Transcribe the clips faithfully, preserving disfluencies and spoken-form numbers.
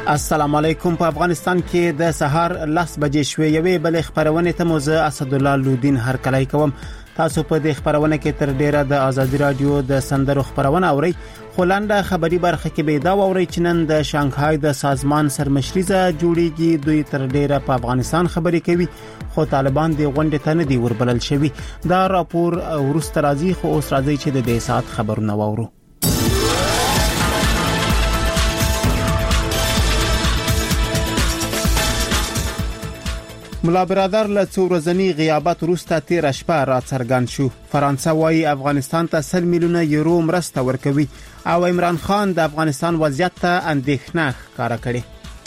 السلام علیکم. په افغانستان کې د سهار لس بجې شوې یوې بل خبرونه ته موزه اسد الله لودین هر کله کوم. تاسو په دې خبرونه کې تر ډیره د ازادي رادیو د سندرو خبرونه اورئ. خلانده خبري برخه کې به دا اورئ چې نن د شانګهای د سازمان سرمشريزه جوړیږي. دوی تر ډیره په افغانستان خبري کوي خو طالبان د غونډې ته نه دی وربلل شوی. دا راپور ورسته راځي خو اوس راځي چې د دې سات خبرونه واورو. ملا برادر له څو ورځنی غیابت وروسته تیر شپه را څرګند شو. فرانسه وايي افغانستان ته سل میلیونه یورو مرسته ورکوي او عمران خان د افغانستان وضعیت ته اندېښنه ښکاره کړې.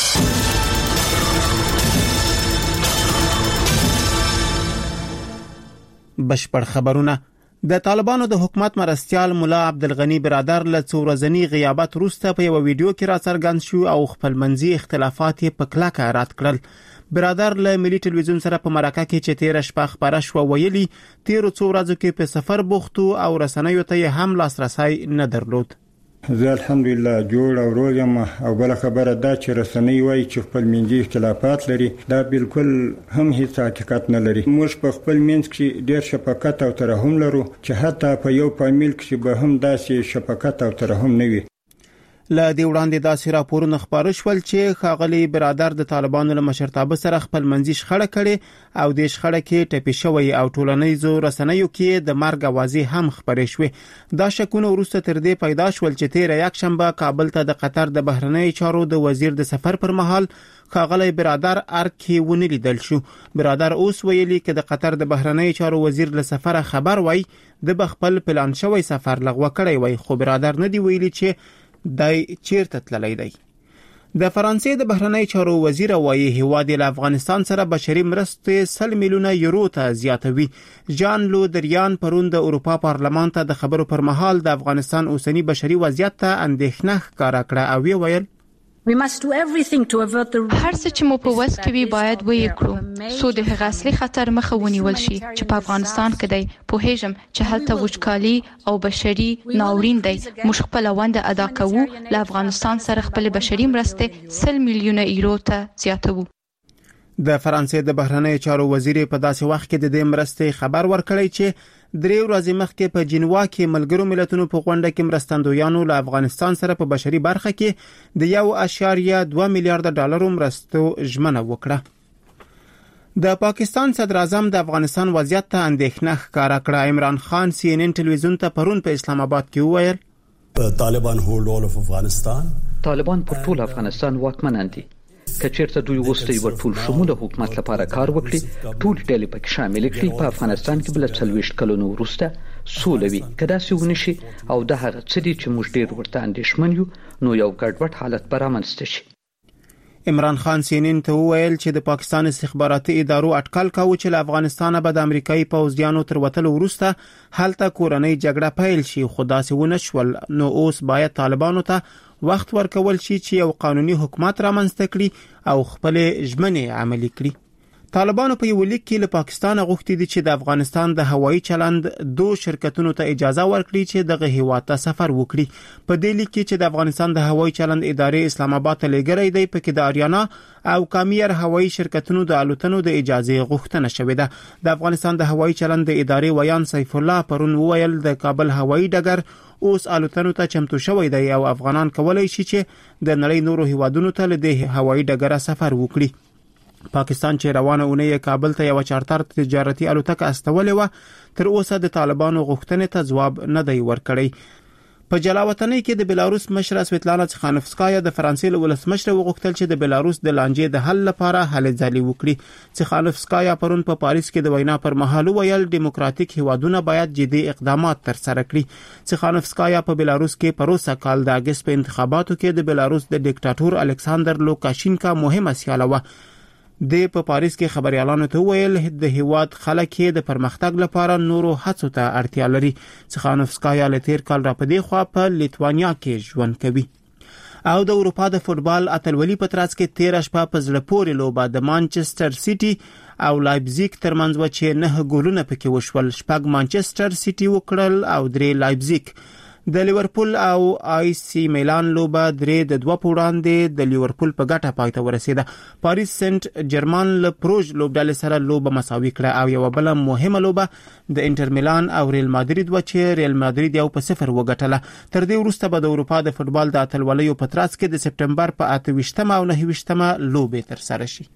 بشپړ خبرونه. د طالبانو د حکومت مرستيال مولا عبدالغنی برادر له څو ورځنی غیابت وروسته په یو ویډیو کې را څرګند شو او خپل منځي اختلافات په کلکه رد کړل. برادر له ملي ټلویزیون سره په مرکه کې چې تیر شپه خبره شو ویلي تیر څو ورځې کې په سفر بوختو او رسنیو ته هم لاسرسي نه درلود. زه الحمدلله جوړ او روغ یم او بل خبره دا چې رسنۍ وایي چې خپل منځي اختلافات لري دا بالکل هم هیڅ حقیقت نه لري. موږ په خپل منځ کې ډېر شفقت او ترحم لرو چې حتی په یو فامیل کې به هم داسې شفقت او ترحم نه وي. له دې وړاندې داسې راپورونه خبر شول چې ښاغلي برادر د طالبانو له مشرتابه سره خپل منځي شخړه کړي او د شخړه کې ټپي شوی او ټولنیزو رسنیو کې د مرګ اوازې هم خبرې شوې. دا شکونه وروسته تر دې پیدا شول چې تیر یک شنبه کابل ته د قطر د بهرنی چارو د وزیر د سفر پر مهال ښاغلي برادر ارکی ونه لیدل شو. برادر اوس ویلي چې د قطر د بهرنی چارو وزیر له سفر خبر وای د بخپل پلان شوی سفر لغوه کړی وای خو برادر نه دی ویلي چې دای چیرته تللی دی. د فرانسې د بهرنی چارو وزیر وایي هیواد له افغانستان سره بشري مرستې سل میلیونه یورو ته زیاتوي. جان لو دریان پرون د اروپا پارلمان ته د خبرو پر مهال د افغانستان اوسنی بشري وضعیت ته اندېښنه ښکاره کړه او ویل We must do everything to avert the هر څه چې مو په وس کې وي باید ویې کړو سو د هغه اصلي خطر مخه ونیول شي چې په افغانستان کې دی. په هیڅم چې هلته وچکالي او بشري ناورین دی. موږ خپل ونده ادا کوو له افغانستان سره خپل بشري مرستې سل میلیونه یورو ته زیاتوو. د فرانسې د بهرنی چارو وزیر په داسې وخت کې د دې مرستې خبر ورکړی چې درې ورځې مخکې په جنوا کې ملګرو ملتونو په غونډه کې مرستندویانو له افغانستان سره په بشري برخه کې د یو اشاریه دوه میلیارډ ډالرو مرستو ژمنه وکړه. د پاکستان صدر اعظم د افغانستان وضعیت ته اندېښنه ښکاره کړه. عمران خان سی ان ان ټلویزیون ته پرون په اسلام آباد کې وویل طالبان هولډ اول اف افغانستان طالبان پر ټول افغانستان واکمنان دي. کچېرته دوی وستي ورټول شموله حکومت لپاره کار وکړي ټول ډلې پکې شامل کړي په افغانستان کې بل څلويشت کلونو وروسته سولوي کدا سې ونشي او د هغه څه دي چې موږ ډېر ورته اندېښمن یو نو یو ګډوډ حالت برامنځته شي. عمران خان سینین ته وویل چې د پاکستان استخباراتي ادارو اټکل کاوه چې له افغانستانه به د امریکایي پوځیانو تر وتلو وروسته هلته کورنۍ جګړه پیل شي خو داسې ونه شول. نو اوس باید طالبانو ته وخت ورکول شي چې یو قانوني حکومت رامنځته کړي او خپل ژمنې عملي کړي. طالبانو په یو لیک کې له پاکستان غوښتي دي چې د افغانستان د هوایي چلند دوه شرکتونو ته اجازه ورکړي چې دغه هیواد ته سفر وکړي. په دې لیک کې چې د افغانستان د هوایي چلند ادارې اسلام آباد ته لګري دی پکې د اریانا او کامیر هوایي شرکتونو د الوتنو د اجازه غوښتنه شوې ده. د افغانستان د هوایي چلند ادارې ویان سیف الله پرون وویل د کابل هوایي ډګر اوس الوتنو ته چمتو شوی دی او افغانان کولای شي چې د نړۍ نورو هیوادونو ته له هوایي ډګره سفر وکړي. پاکستان چې روانه اونۍ کابل ته یو چارتر تجارتي الوتکه استولې و تر اوسه د طالبانو غوښتنې ته ځواب نه دی ورکړی. په جلاوطنۍ کې د بلاروس مشره سویتلانا چخانوفسکایا د فرانسې له ولسمشر وغوښتل چې د بلاروس د لانجې د حل لپاره هلې ځلې وکړي. چخانوفسکایا پرون په پاریس کې د وینا پر مهال ویل ډیموکراتیک هیوادونه باید جدي اقدامات ترسره کړي. چخانوفسکایا په بلاروس کې پروسه کال د اگست په انتخاباتو کې د بلاروس د ډیکټاتور الکساندر لوکاشینکا مهمه سیاله و. د په پاریس کې خبريالانو ته ویل د هیواد خلک د پرمختګ لپاره نورو هڅو ته اړتیا لري. چخانوفسکایا له تیر کال را پدې خوا په لیتوانیا کې ژوند کوي. او د اروپا د فوتبال اتلولي په ترڅ کې تیر شپه په زړه پورې لوبه د مانچستر سیټي او لایپزیګ ترمنځ و چې نه ګولونه پکې وشول. شپږ مانچستر سیټي وکړل او درې لایپزیګ. د لیورپول او آی سی میلان لوبه درې د دوه په وړاندې د لیورپول په ګټه پای ته ورسېده. پاریس سنت جرمن له پروژ لوبډلې سره لوبه مساوي کړه او یو بل مهمه لوبه د انټر میلان او ریال مادرید و چې ریال مادرید یو په صفر وګټله. تر دې وروسته به د اروپا د فوتبال د اتلولیو په ترڅ کې د سپټمبر په اته ویشتمه او نهه ویشتمه لوبې تر سره شي.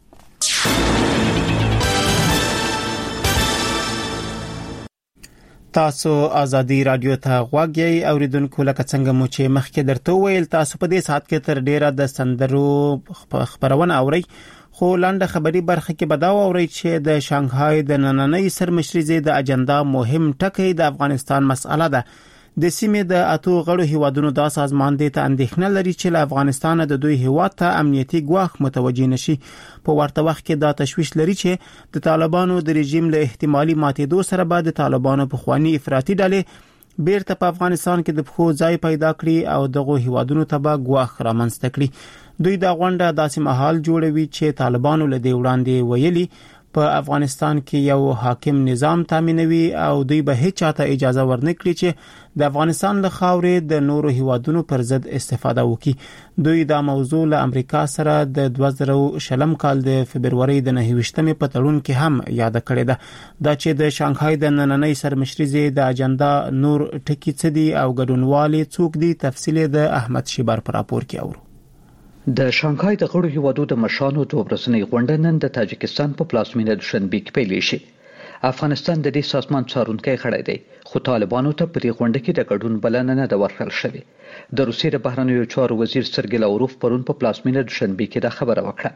تاسو ازادي رادیو ته غوږ یې اوریدونکو، لکه څنګه مو چې مخکې درته ویل تاسو په دې ساعت کې تر ډیره د سندرو خبرونه اورئ، خو لاندې خبري برخه کې بداو اورئ چې د شانګهای د نننۍ سرمشري د اجنډا مهم ټکی د افغانستان مسأله ده. د سیمې د اتو غړو هیوادونو دا سازمان د ته اندېښنه لري چې له افغانستان د دوی هیواد ته امنیتي ګواښ متوجي نشي. په ورته وخت کې دا تشویش لري چې د طالبانو د رژیم له احتمالي ماتېدو سره به د طالبانو په خواني افراطي ډلې بیرته په افغانستان کې د پخو ځای پیدا کړي او دغه هیوادونو ته به ګواښ رامنځته کړي. دوی دا غونډه داسې مهال جوړوي چې طالبانو له دې وړاندې ویلي په افغانستان کې یو حاکم نظام تامینوي او دوی به هیڅ چاته اجازه ورنکړي چې د افغانستان له خاورې د نورو هیوادونو پر ضد استفاده وکړي. دوی دا موضوع له امریکا سره د دوه زره شلم کال د فبرवरी د نهه ویشتمې په تړون کې هم یاد کړی ده. دا چې د شانګهای د نننۍ سرمشري د اجنډا نور ټکی څه دي او ګډونوالي څوک دي، تفصیل د احمد شیبر پر راپور کې اورو. د شانګهای د غړو هیوادو د مشرانو دوه ورځنۍ غونډه نن د تاجکستان په پلازمینه دوشنبه کې پیل شي. افغانستان د دې سازمان څارونکی غړی دی، خو طالبانو ته په دې غونډه کې د ګډون بلنه نه ده ورکړل شوې. د روسیې د بهرنیو چارو وزیر سرګی لاوروف پرون په پلازمینه دوشنبه کې دا خبره وکړه.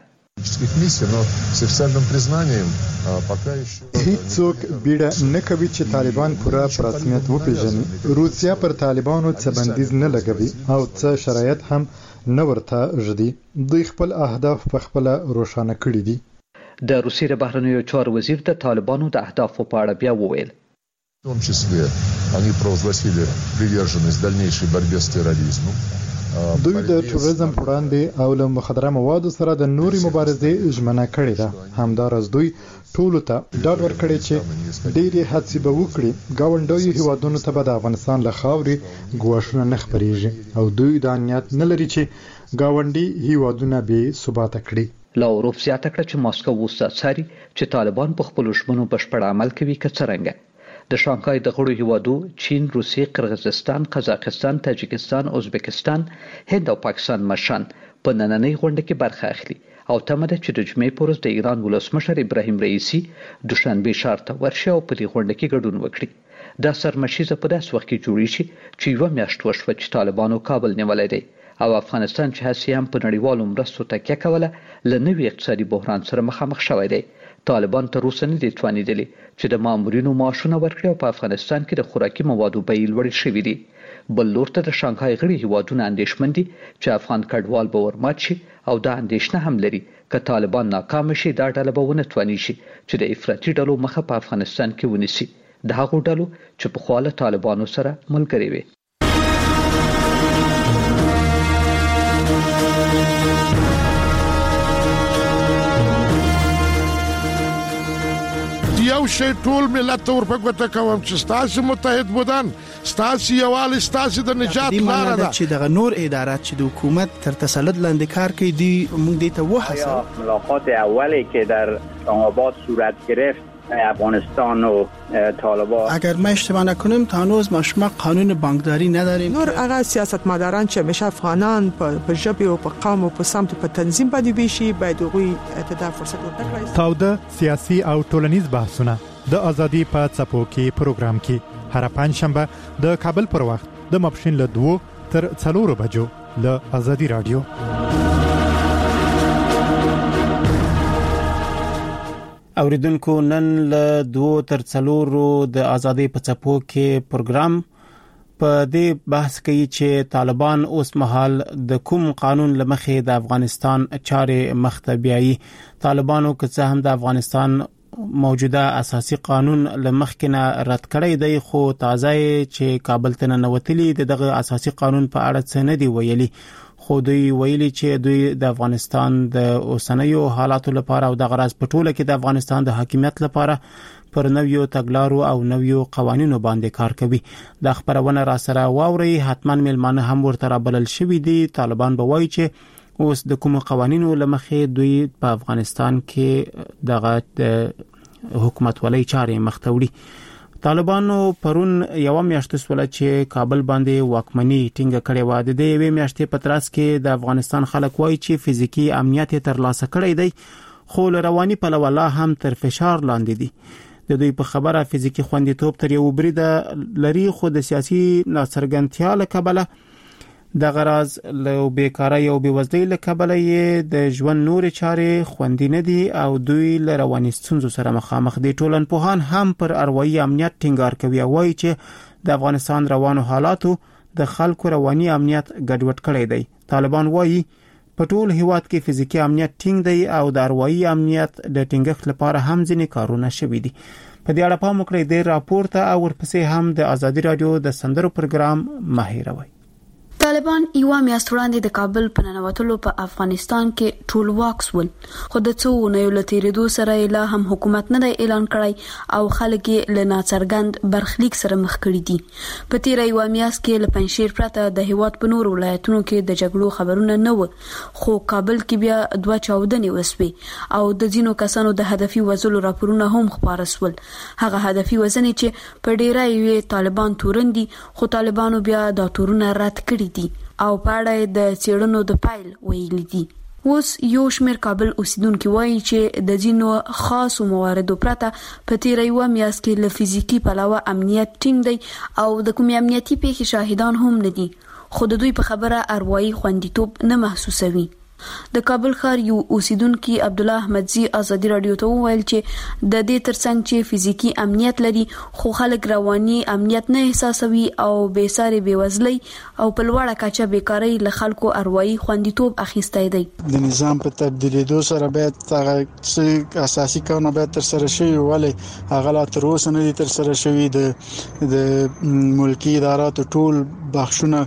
هیڅوک بیړه نه کوي چې طالبان پوره په رسمیت وپیژني. روسیا پر طالبانو څه بندیز نه لګوي او څه شرایط هم نه ورته ژدي. دوی خپل اهداف په خپل روښانه کړي دي. د روسیې د بهرنیو چارو وزیر د طالبانو د اهدافو په اړه بیا وویل. В том числе они провозгласили приверженность дальнейшей борьбе с терроризмом. دوی د تروریزم پر وړاندې او له مخدره موادو سره د نوري مبارزې ژمنه کړې ده. همدارس دوی ټولو ته ډاډ ورکړي چې ډېری هڅې به وکړي ګاونډیو هیوادونو ته به د افغانستان له خاورې ګواښونه نه خپرېږي او دوی دا نیت نه لري چې ګاونډي هیوادونه بې ثباته کړي. لاوروف زیاته کړه چې ماسکو اوس څاري چې طالبان په خپلو ژمنو بشپړ عمل کوي که څرنګه. د شانګهای د غړو هیوادو چین، روسیې، قرغیزستان، قزاقستان، تاجکستان، ازبکستان، هند او پاکستان مشران په نننۍ غونډه کې برخه اخلي او تمه ده چې د جمعې په ورځ د ایران ولسمشر ابراهیم رئیسی دوشنبه ښار ته ورشي او په دې غونډه کې ګډون وکړي. دا سرمشیزه په داسې وخت کې جوړې شي چې یوه میاشت وشوه چې طالبانو کابل نیولی دی او افغانستان چې هسې هم په نړیوالو مرستو تکیه کوله له نوي اقتصادي بحران سره مخامخ شوی دی. طالبان تر اوسه نه دي توانیدلي چې د مامورینو معاشونه ورکړي او په افغانستان کې د خوراکي موادو بیې لوړې شوي دي. بل لور ته د شانګهای غړي هیوادونه اندېښمن دي چې افغان کډوال به ورمات شي او دا اندېښنه هم لري که طالبان ناکام شي دا ډله به ونه تواني شي چې د افراطي ډلو مخه په افغانستان کې ونیسي، د هغو ډلو چې پخوا له طالبانو سره ملګرې وي. یو شی ټول ملت ته ورپګوته کوم چې ستاسو متحد بودن، ستاسو یووالی، ستاسو د نجات لاره ده. چې دغه نور ادارات چې د حکومت تر تسلط لاندې کار کوي دی موږ دې ته وحصل. ملاقات اولی که در اسلام‌آباد صورت گرفت افغانستان و طالبان، اگر ما اشتباه نکنیم تا هنوز ما شما قانون بانکداری نداریم. نور هغه سیاستمداران چې همیشه افغانان په ژبه او په قوم او په سمت په تنظیم باندې بيشي باید غوي اتدا فرصت ورکړي. تاوده سیاسي او ټولنیز بحثونه د ازادي په څپو کې پروګرام کې هر پنځشنبه د کابل پر وخت د ماپښین له دوه تر څلورو بجو له ازادي رادیو. اوریدونکو نن له دوه تر څلورو د ازادي په څپو کې پروګرام په دې بحث کوي چې طالبان اوس مهال د کوم قانون لمخې د افغانستان چارې مخته بیایي. طالبانو که څه هم د افغانستان موجوده اساسي قانون لمخکنه رد کړی دی، خو تازه چې کابل ته ننوتلي دغه اساسي قانون په اړه څه نه دی ویلي. خو دوی ویلي چې دوی د افغانستان د اوسنیو حالاتو لپاره او د غرض په ټوله کې د افغانستان د حاکمیت لپاره پر نویو تګلارو او نویو قوانینو باندې کار کوي. د خبرونه را سره واوري حتما ملمانه هم ورته رابلل شوی دي. طالبان به وایي چې اوس د کوم قوانینو لمخې دوی په افغانستان کې دغه حکومت ولای چارې مختوړي. طالبانو پرون یو میاشت سول چې کابل باندې واکمني ټینګه کړې و. د دې یوې میاشتې په ترڅ کې د افغانستان خلک وایي چې فزیکی امنیت ترلاسه کړی دی خو رواني پلوه هم تر فشار لاندې دي. د دوی په خبره فزیکی خوندیتوب تر یو برید لري خو د سیاسي ناڅرګندتیا له کبله د غراز له بیکارۍ او بیوزلۍ له کبله یې د ژوند نور چارې خوندي نه دي او دوی له رواني ستونزو سره مخامخ دي. ټولنپوهان هم پر اروایي امنیت ټینګار کوي او وایي چې د افغانستان روانو حالاتو د خلکو رواني امنیت ګډوډ کړی دی. طالبان وایي په ټول هیواد کې فزیکی امنیت ټینګ دی او د اروایي امنیت د ټینګښت لپاره هم ځینې کارونه شوي دي. په دې اړه پام وکړئ د راپور ته او ورپسې هم د ازادي رادیو د سندرو پروګرام مهیروي. طالبان یو میاشت وړاندې د کابل په ننوتلو په افغانستان کې ټول واکس ول خو د څو نه یو لتیریدو سره لا هم حکومت نه دی اعلان کړی او خلک له ناڅرګند برخلیک سره مخ کړي دي. په تیر یو میاشت کې له پنځشیر پرته د هیواد په نور ولایتونو کې د جګړو خبرونه نه و خو کابل کې بیا دوه چاودنې وسوي او د ځینو کسانو د هدفي وژلو راپورونه هم خبره سول. هغه هدفي وژنې چې په ډیره یې طالبان تورندي خو طالبانو بیا دا تورونه رد کړي او پاړه د چیرونو د پایل ویل دي. اوس یو شمېر کابل اوسیدونکو وایي چې د ځینو خاصو مواردو پرته په تیر یو میاشت کې له فزیکی پلوه امنیت ټینګ دی او د کوم امنیتي پیښې شاهدان هم نه دي خو د دوی په خبره اروایي خوندیتوب نه محسوسوي. د کابل ښار یو اوسیدونکو عبد الله احمدزي ازادي رادیو ته وویل چې د دې ترڅنګ چې فزیکی امنیت لري خو خلک رواني امنیت نه احساسوي او بې ساري بیوزلۍ او په لوړه کچه بیکارۍ له خلکو اروایي خوندیتوب اخیستی دی. د نظام په تبدیلیدو سره باید هغه اساسي کارونه باید تر سره شي ولې هغه لا تر اوسه نه دي تر سره شوي. د د ملکی اداراتو ټول بخښونه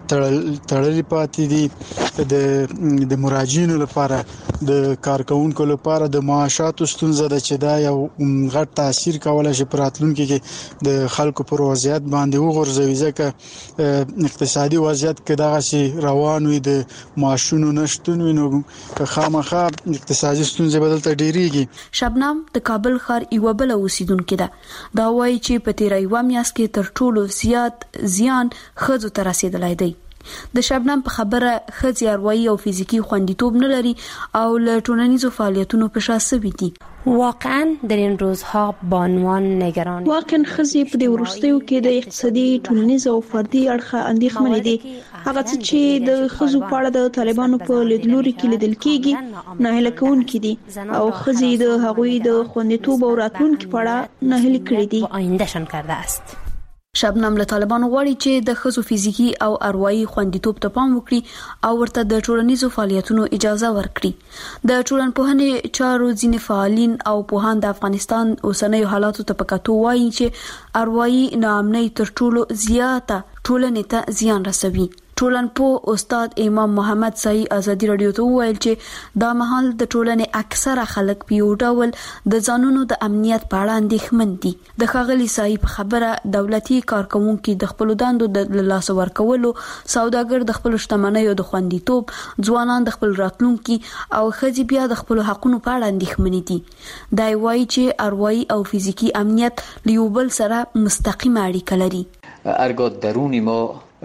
تړلې پاتې دي. د د مراجعینو لپاره د کارکونکو لپاره د معاشاتو ستونزه ده چې دا یو غټ تاثیر کولای شي پر راتلونکي کې د خلکو پر وضعیت باندې وغورځوي ځکه اقتصادي وضعیت کې دغه سي روان وي د معاشونو نشټون وي نو خامخا اقتصادي ستونزې بدلته ډیریږي. شبنم د کابل ښار یو بل اوسیدونکو ده. دا وایي چې په تیر یو میاشت کې تر ټولو زیات زیان خځو ته رسیدلی دی. د شبنم په خبره خځې اروایي او فزیکی خوندیتوب نه لري او له ټولنیزو فعالیتونو په شا سوي دي. واقعا در این روزها با عنوان نگران واقعا خځې په دې وروستیو کې د اقتصادي ټولنیز او فردي اړخه اندېښمنې دي. هغه څه چې د خځو په اړه د طالبانو په لیدلوري کې لیدل کېږي ناهیله کوونکي دي او خځې د هغوی د خوندیتوب او راتلونکي په اړه ناهیلي کړي دي. آیندهشان کرده است. شبنم له طالبانو غواړي چې د خځو فزیکی او اروایي خوندیتوب ته پام وکړي او ورته د ټولنیزو فعالیتونو اجازه ورکړي. د ټولنپوهنې چارو ځینې فعالین او پوهان د افغانستان اوسنیو حالاتو ته په کتو وایي چې اروایي ناامنۍ تر ټولو زیاته ټولنې ته زیان رسوي. ټولنپوه استاد امام محمد سعی ازادي رادیو ته وویل چې دا مهال د ټولنې اکثره خلک په یو ډول د ځانونو د امنیت په اړه اندېښمن دي. د ښاغلي سعی په خبره دولتي کارکونکو د خپل دندو د لاس ورکولو، سوداګر د خپل شتمنیو د خوندیتوب، ځوانان د خپل راتلونکي او ښځې بیا د خپل حقوقو په اړه اندېښمن دي. دا وایي چې اروایي او فزیکی امنیت له یو بل سره مستقیم اړیکه لري. هرگاه درون ما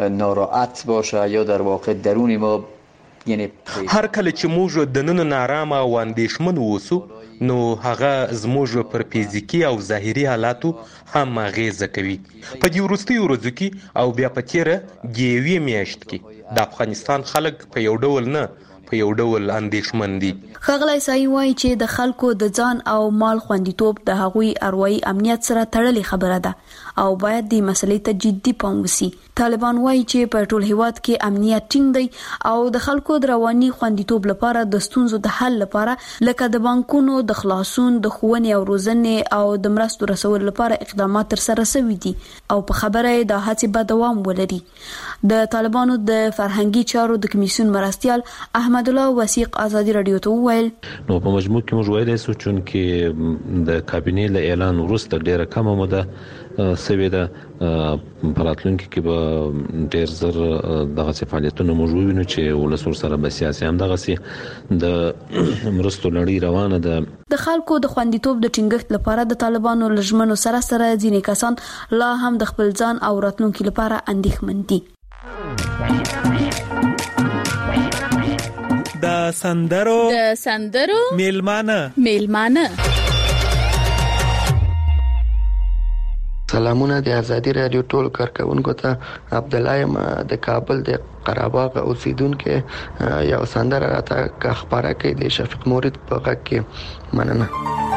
ناراحت باشه یا در واقع درون ما یعنی هر کله چې موږ د نن نارامه او اندېښمن اوسو نو هغه زموږ پر فزیکی او ظاهري حالاتو هم اغیزه کوي. په دې وروستیو ورځو کې او بیا په تیره یوې میاشت کې د افغانستان خلک په یو ډول نه په یو ډول اندېښمن دي. ښاغلی سعی وایي چې د خلکو د ځان او مال خوندیتوب د هغوی اروایي امنیت سره تړلې خبره ده او باید د مسلې ته جدي پام وشي. طالبان وایي چې په ټول هیواد کې امنیت ټینګ دی او د خلکو د رواني خوندیتوب لپاره د ستونزو د حل لپاره لکه د بانکونو د خلاصون، د ښوونې او روزنې او د مرستو رسولو لپاره اقدامات تر سره شوي دي او په خبره د هڅې به دوام ولري. د طالبانو د فرهنګي چارو د کمیسیون مرستیال احمد محمد الله وثیق ازادي رادیو ته وویل نو په مجموع کې موږ ویلای شو چې د کابینې له اعلان وروسته ډیره کمه موده سوي ده په راتلونکي کې به ډیر زر دغه فعالیتونه موږ وینو چې ولسور سره به سیاسي هم دغه سي د مرستو لړۍ روانه ده. د خلکو د خوندیتوب د ټینګښت لپاره د طالبانو لجمنو سره سره ځینې کسان لا هم د خپل ځان او راتلونکي لپاره اندېښمن دي. د سندرو د سندرو میلمانه میلمانه سلامونه د ازادي رادیو ټول کارکونکو ته. عبد الله یم د کابل د قرهباغ اوسیدونکو. یو سندره راته خبره کوي د شفیق مورید په غږ کې. مننه.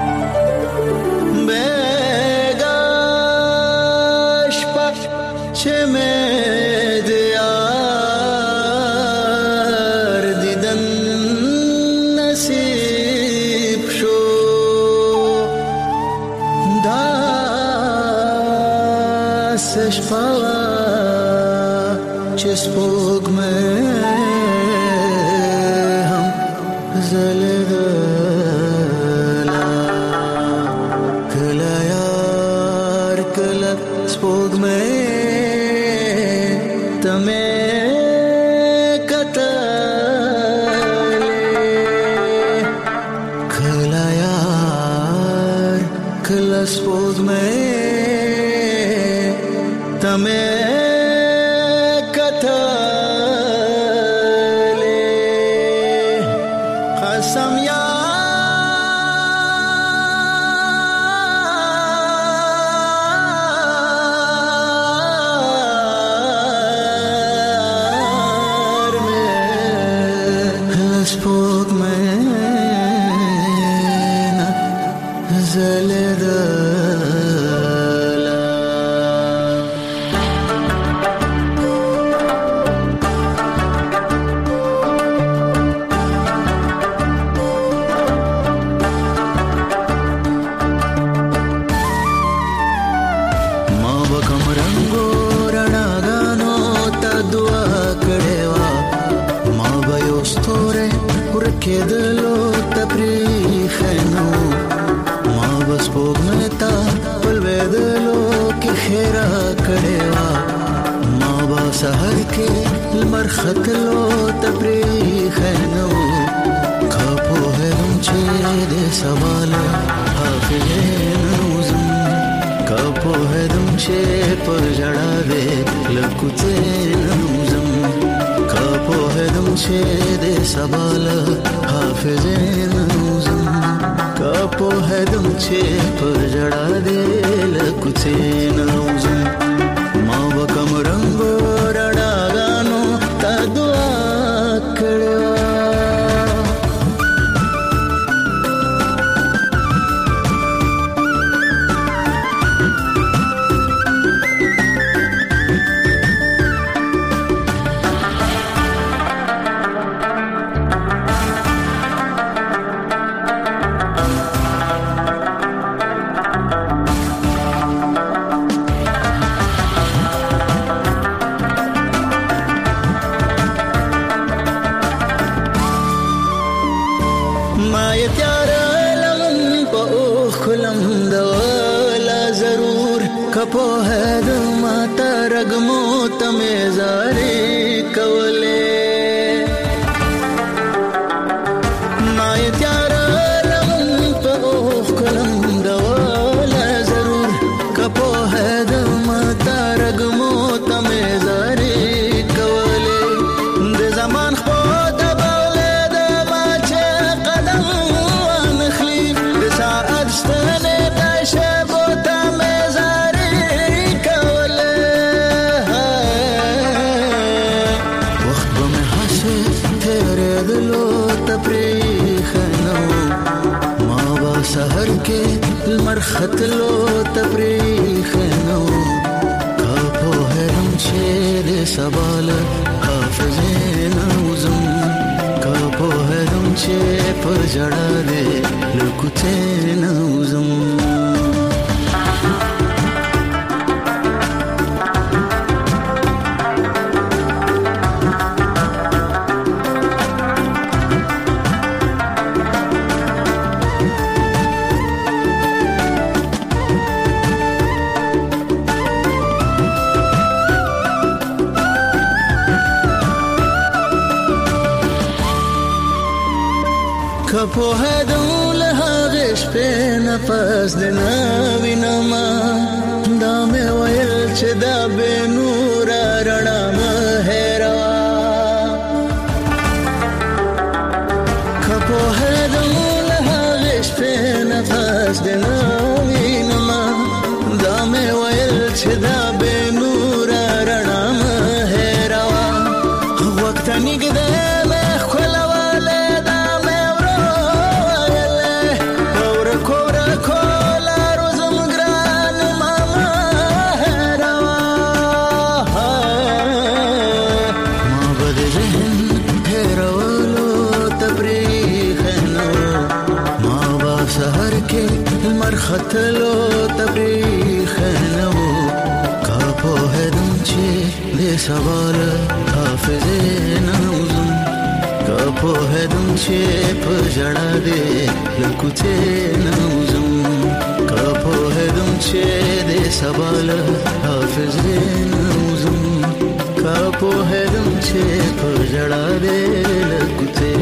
بګاش پښ چې مې د یار دیدن نصیب شو دا سشپاوا چې سپوږ مې هم زلغلا کله یار کله سپوږ مې تمه کتلې کله یار کله سپوږ مې تمه کتلې قسم یار مې سپوږ مې نه زلده کېدلو تپریخنو ما بس پوغمتا پلوېدلو کې خیرا کړېوا ما با سحر کې لمر خطلو تپریخنو کاپو هدم چې دې سوال حافظینوزم کاپو هدم چې پر جړاوې لکوتینوزم کاپو هدم چې دې سوال حافظینوزم کاپو هدم چې پر جړا دې لکوتینوزم ما وکم رنگو رڼاګانو تا دعا کړو کپو هد ماتا رگمو تمیزاری کولے مای تیارا لم پا اوخ کلم دولا ضرور کپو هد ماتا رگمو تمیزاری کولے د زمان خود باولے د باچه قدم وانخلی د ساعت ستنه دشبو سحر کې لمر خطلو تپریخنو کاپو هرم چې دې سوال حافظینوزم کاپو هرم چې پر جړا دې لکوتینوزم خپوهدم له هغې شپې نفس د نوینما دا مې ویل چې دا بې نوره رڼا مه هېروه خپوهدم له هغې شپې نفس د نوینما دا مې ویل چې دا بې نوره رڼا مه هېروه وخت نږدې خطلو تبریخ نو کا پوهدم چې دې سوال حافظه نوزم کا پوهدم چې په جړا دې لکوته نوزم کا پوهدم چې دې سوال حافظه نوزم کا پوهدم چې په جړا دې لکوته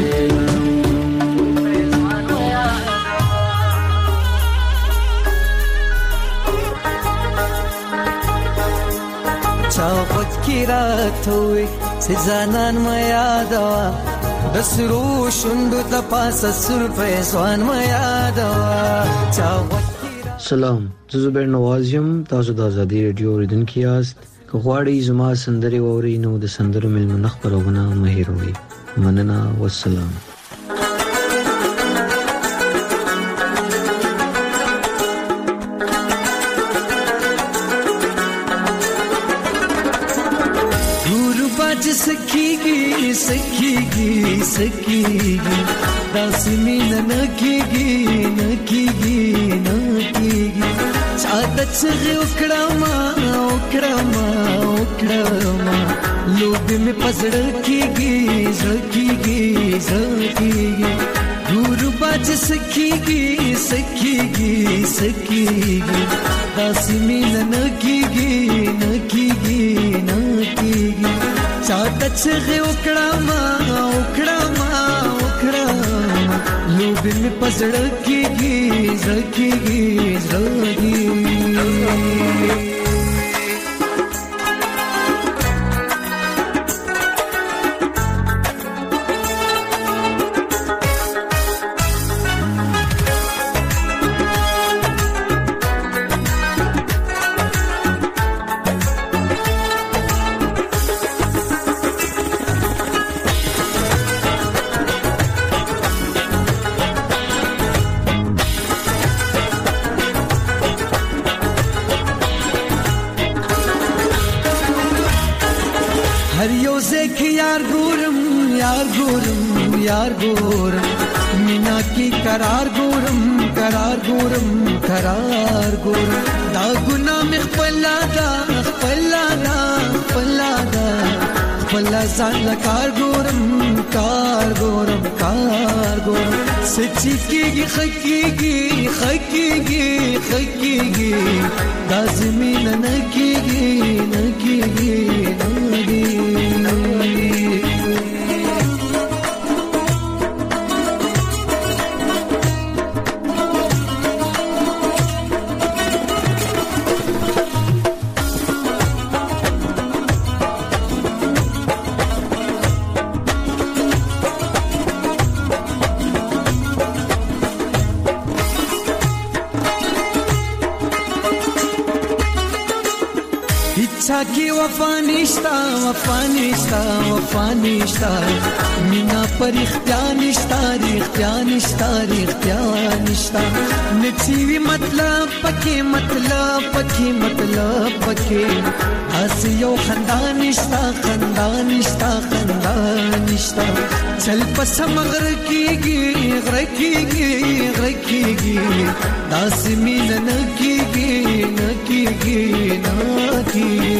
چاوت کی رات ہوئی سے زانان ما یادوا دسرو شندو تپاس سر پیسوان ما یادوا چاوت سلام زه زبیر نواز یم تاسو د ازادي رادیو اوریدونکو یاست که غواړئ زما سندرې واورئ نو د سندرو مېلمنه خپرونه مه هېروئ مننه والسلام सखीगी सखीगी सखीगी दासमीन नकीगी नकीगी नकीगी चादत से उकड़ामा उकड़ामा उकड़ामा लोग में पसड़ कीगी सखीगी सखीगी गुरु बाज सखीगी सखीगी सखीगी दासमीन नकीगी नकीगी नकीगी चादत से उकड़ामा उकड़ामा उकड़ामा लोग में पसड़ कीगी सखीगी सखीगी यार गोरम यार गोरम यार गोरम मीना की करार गोरम करार गोरम करार गोरम दा गुना में खपलादा खपलादा खपलादा खपला सान कार गोरम कार गोरम कार गोरम सच्ची की खकीगी खकीगी खकीगी दा ज़मीन नकीगी नकीगी नकीगी की वफा निश्ता वफा निश्ता वफा निश्ता मीना पर इख्तियार निश्ता इख्तियार निश्ता इख्तियार निश्ता नचीवी मतलब पके मतलब पके मतलब पके हंसियो खंदान निश्ता खंदान निश्ता खंदान निश्ता चल पसम गरकीगी गरकीगी गरकीगी दासमीन नकीगी नकीगी नकीगी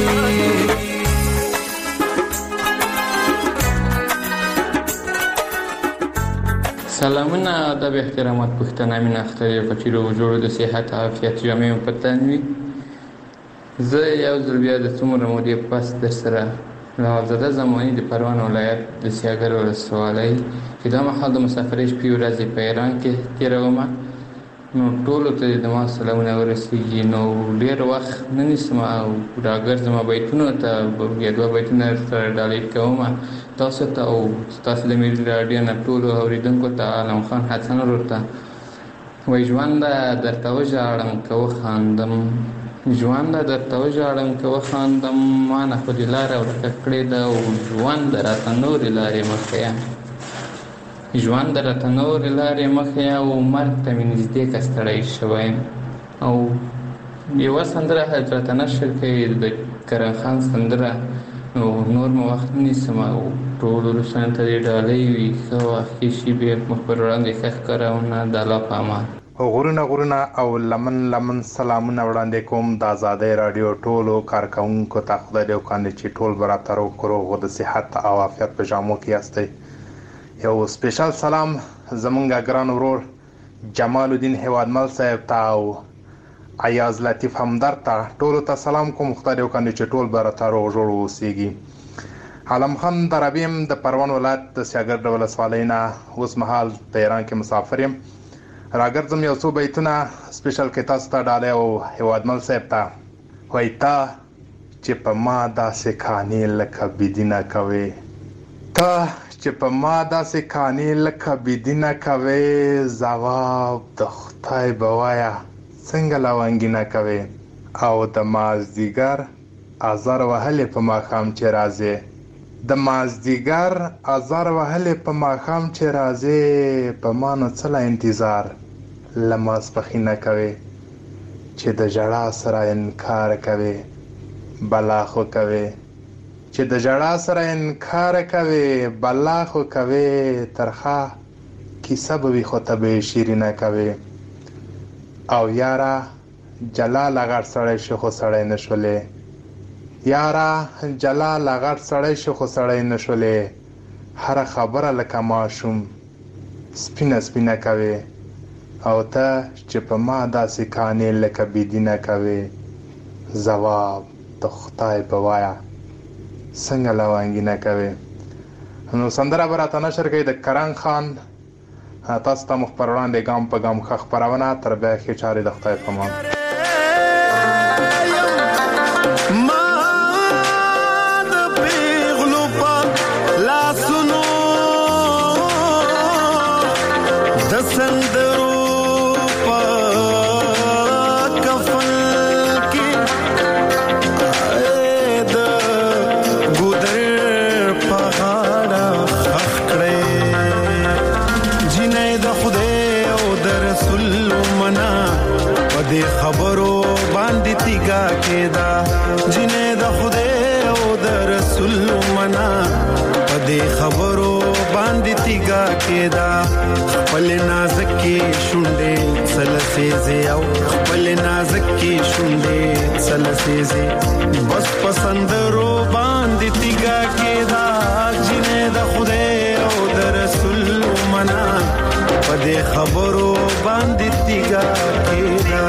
سلامونه ادب احترامات پښتنه مين اختر په چیرو جوړو د صحت عافیت جامع پتنوي زه یو ځل بیا د څومره مودې پس در سره لحاظده زمانی د پروان ولایت د سیاګر ولسوالۍ چې دا مهال د مسافرۍ شپې ورځې په ایران کې تېرومه. نو ټولو ته د ما سلامونه ورسیږي. نو ډېر وخت نه نیسم او راګرځم بیتونو ته یو دوه بیتونه سره ډالۍ کوم تاسو ته او تاسو د ملي راډیو نه ټولو اورېدونکو ته عالم خان حسن ورور ته وایي ژونده درته وژاړم که وخاندم، ژونده درته وژاړم که وخاندم، ما نه خو دې لاره ورکه کړې ده او ژونده راته نورې لارې مه ښیه، ژونده راته نورې لارې مه ښیه او مرګ ته مې نږدې که ستړی شوی. او یوه سندره حضرت نشر کوي د کرم خان سندره. نو نور مو وخت نیسم او ټولو روسانو ته دې ډالۍ وي ښه واخې شي بیا مخ پر وړاندې ښه ښکارونه د الله په امان. غرونه غرونه او لمن لمن سلامونه وړاندې کوم د آزادۍ راډیو ټولو کارکوونکو ته. خدای دې وکړي چې ټول برابر روغ روغ د صحت او عافیت په جامو کې یاستئ. یو سپیشل سلام زمونږ ګران ورور جمال الدین هیوادمل صاحب ته او ایاز لطیف همدرد ته ټولو ته سلام کوم. خدای دې وکړي چې ټول برابر روغ جوړ اوسیږي. عالم خان درابیم د پروان ولایت د سیاګر ولسوالۍ نه اوس مهال په ایران کې مسافر یم. راګرځم یو څو بیتونه سپیشل کې تاسو ته ډالۍ او هیوادمل صاحب ته. وایي تا چې په ما داسې کانې لکه بېدینه کوې، تا چې په ما داسې کانې لکه بېدینه کوې، ځواب د خدای به وایه څنګه لونګینه کوې. او د مازدیګر ازار وهلې په ماښام چې راځې، د مازدیګر ازار وهلې په ماښام چې راځې، په ما نو څه لا انتظار له ماسپښینه کوې. چې د ژړا سره انکار کوې بلا خو کوې، چې د ژړا سره انکار کوې بلا خو کوې، ترخه کیسه به وي خو ته به یې شیرینه کوې. او یاره جلاله غټ سړی شو خو سړی نه شولې، یاره جلاله غټ سړی شو خو سړی نه شولې، هره خبره لکه ماشوم سپینه سپینه کوې. او ته چې په ما داسې کانې لکه بېدینه کوې، ځواب د خدای په وایه څنګه لونګینه کوې. نو سندره به راته نشر کوي د کرم خان. تاسو ته مخ پر وړاندې ګام په ګام ښه خپرونه تر بیا ښې چارې د خدای په امان. خبرو باندې تیګه کېدا جنې د خدای او د رسول منا په دې خبرو باندې تیګه کېدا. خپل نازکې شونډې سلسېزې او خپل نازکې شونډې سلسېزې بس پسندرو باندې تیګه کېدا جنې د خدای او د رسول منا په دې خبرو باندې تیګه کېدا.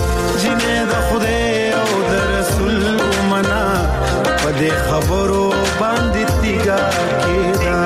خبرو باندې تیګا کېدا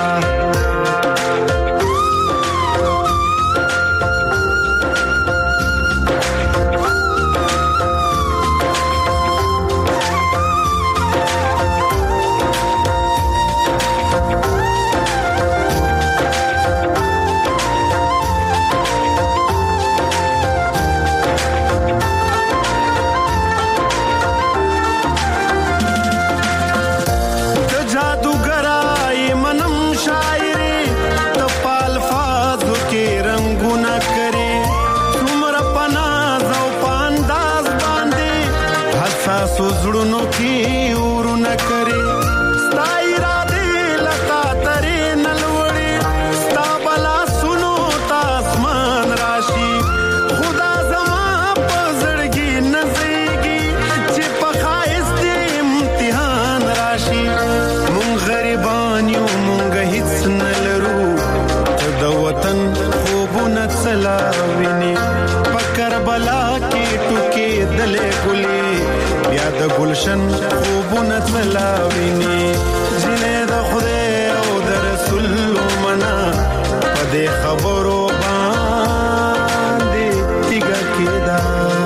زړونو کې ورونه کرے ستا اراده لتا ترې نلوړي ستا بلا سنو تاسمان راشي خدا زما په زړګي نزيږي چې په خایست امتحان راشي مونږ غریبان یو مونږ هیڅ نلرو ته د وطن خوبونه څلاویني په کربلا کې ټوکې دلې ګلې بیا د گلشن خوبونه تلاویني جنې د خدای او د رسول منا په دې خبرو باندې تیګه کېدا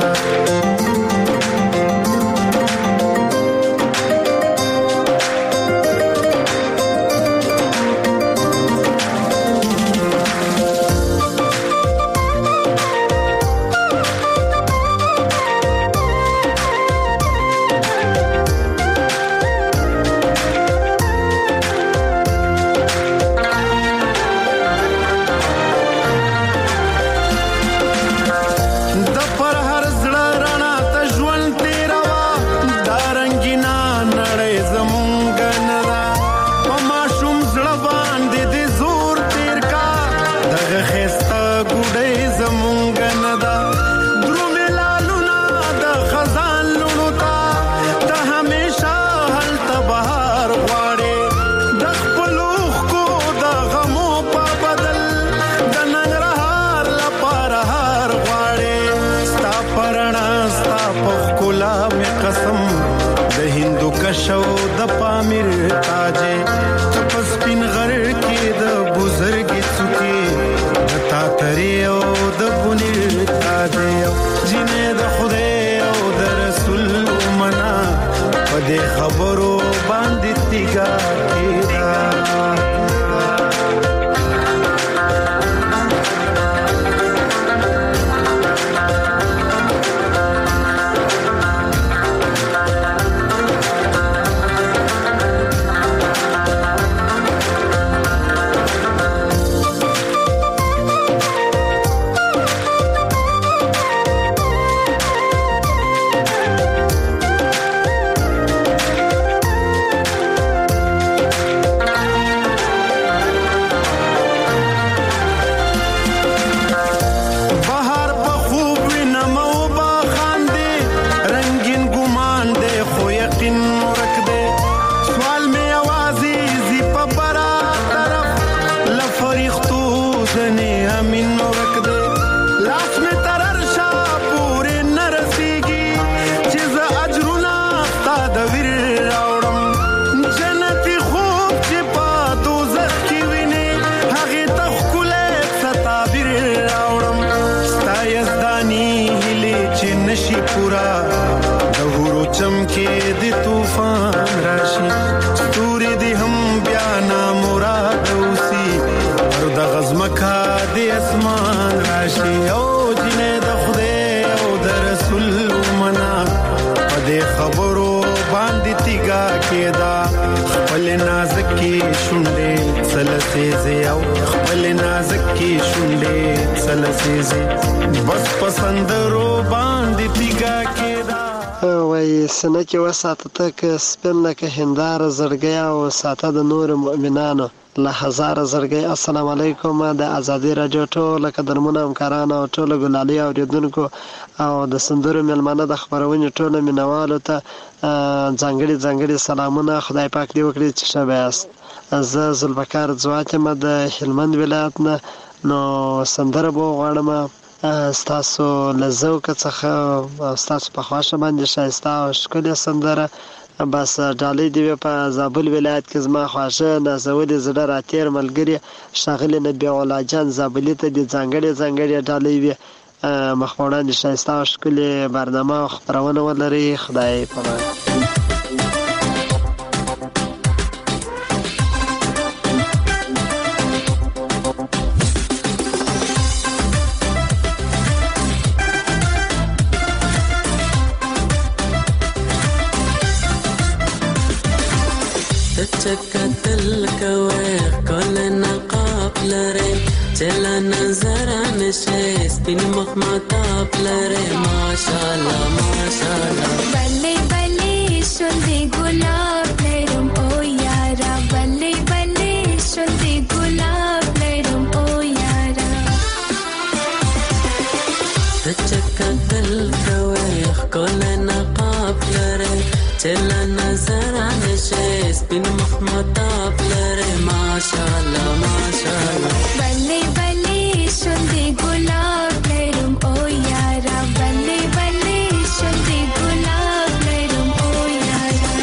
شو د پامیر تاجه تپس پین غر کې د بزرګي څوکي د تا ترې او د بنیر تاجه جنې د خدای او د رسول منا په دې خبرو باندې تیګا کېدا چمکه د طوفان راشي ستوري دي هم بیا نا مراد اوسي پر د غزمکا د اسمان راشي او جنې د خدای او د رسول منا په دې خبرو باندې تیګا کېدا خپل نازکي شونډې سلسيزي او خپل نازکي شونډې سلسيزي بس پسندرو باندې تیګا کېدا وای سنکه وساته ته سپین لکه هنداره زړګي او ساته د نور مؤمنانو له هزار زړګي. السلام علیکم د ازادي رادیو ټول قدرمنو همکارانو او ټول ګلالي اوریدونکو او د سندرو ملمنه د خبرونې ټول مینوالو ته ځانګړي ځانګړي سلامونه. خدای پاک دې وکړي چې ښه یاست. زه زلبکار ځواک یم د هلمند ولایت نه. نو سندره به وغواړم ستاسو له ذوق څخه ستاسو په خواشه باندې ښایسته او ښکلې سندره بس ډالۍ دی په زابل ولایت کې زما خواشه نازولې زړه راتیر ملګری شاغل نبی الله جان زابلې ته د ځانګړي ځانګړي ډالۍ وي مخوړان شایسته او ښکلې برنامه خبرونه ولري. خدای پامان. چکتل کوي کول نقاب لري چل نظر نشه سپین مخمتا لري ماشاءالله ماشاءالله بلې بلې شوندې ګلاب لرم او یارا بلې بلې شوندې ګلاب لرم او یارا چکتل کوي کول نقاب لري چل نظر نشه سپین مخمتا لري ماشاءالله ماشاءالله بلې بلې شوندې ګلاب لرم او یارا بلې بلې شوندې ګلاب لرم او یارا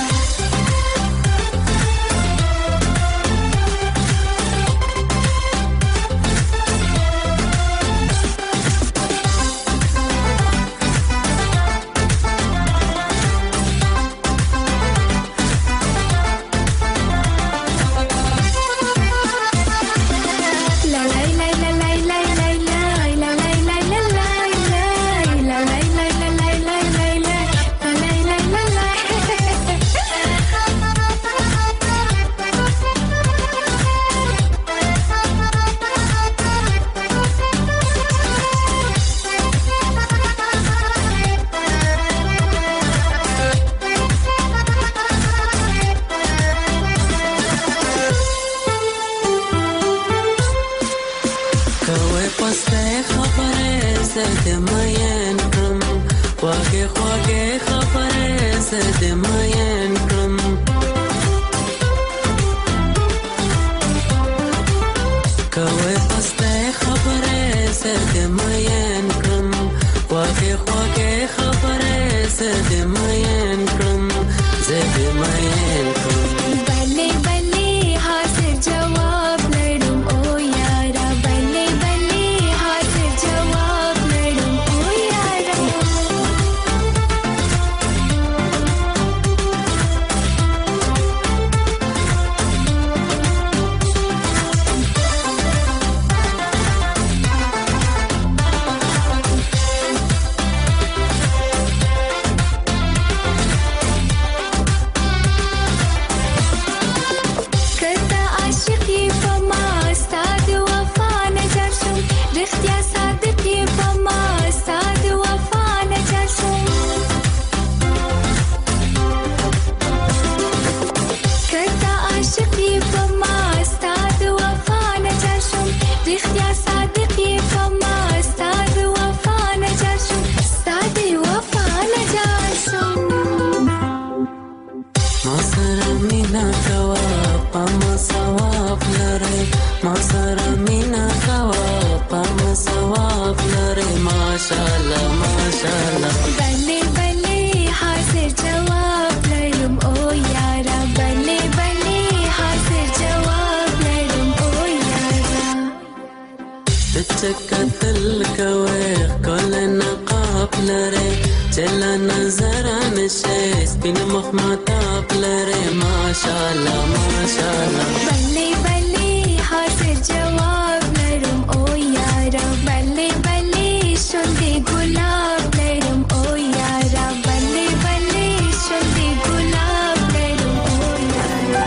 چکتل کوي کول نقاب لري چل نظر نشه سپین مخمتا لري ماشاءالله ماشاءالله بلې بلې حاضر جواب لرم او یارا بلې بلې شوندې ګلاب لرم او یارا بلې بلې شوندې ګلاب لرم او یارا.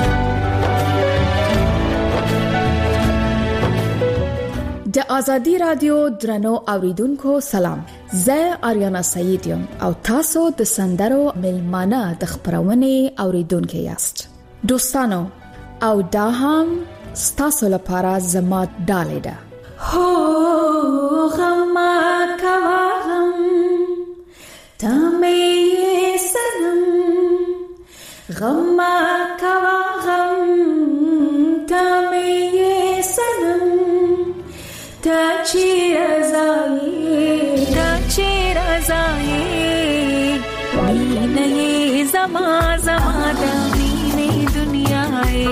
د ازادي رادیو درنو اوریدونکو سلام، زه آریانا سعید یم او تاسو د سندرو ملمانه د خبرونې اوریدونکو یاست. دوستانو او دا هم ستاسو لپاره زما ډالۍ ده. هو غم کوا غم تمه سنم غم کوا غم تمه سنم تا چی رضایی تا چی رضایی می نہیں زما زما د مینې دنیا ای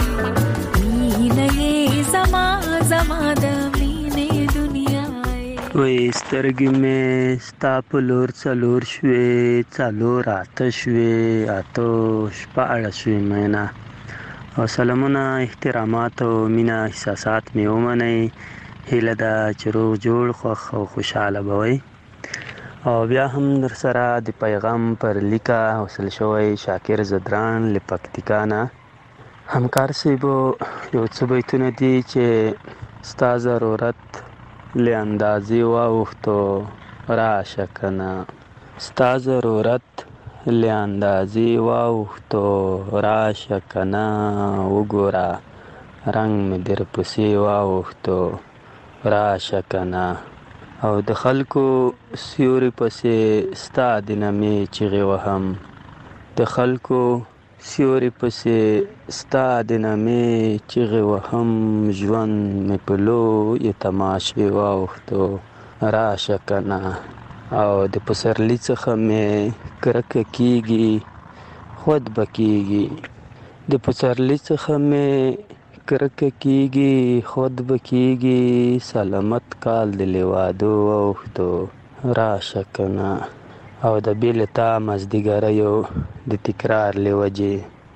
مینې زما زما د مینې دنیا ای وې سترګې مې ستا په لور څلور شوې څلور اته شوې اته شپاړس شوې مینا او سلامونه احترامات او مینا احساسات مې ومنئ هیله ده چې روغ جوړ خوښ او خوشحاله به وئ او بیا هم در سره د پیغام پر لیکه حاصل شوی شاکر زدران له پکتیکا نه همکار صاحبو یو څه بیتونه دي چې ستا ضرورت له اندازې واوښتو راشه کنه ستا ضرورت له اندازې واوښتو راشه کنه وګوره رنګ مې در پسې واوښتو راشه کنه او د خلکو سیوري پسې ستا د نامې چیغې وهم د خلکو سیوري پسې ستا د نامې چیغې وهم ژوند مې په لویې تماشې واوښتو راشه کنه او د پسرلي څخه مې کرکه کېږي خود به کېږي د پسرلي څخه مې کرکه کېږي خود به کېږي سلامت کال د لیوادو واوښتو راشه کنه او د بې له تا مازدیګریو د تکرار له وجې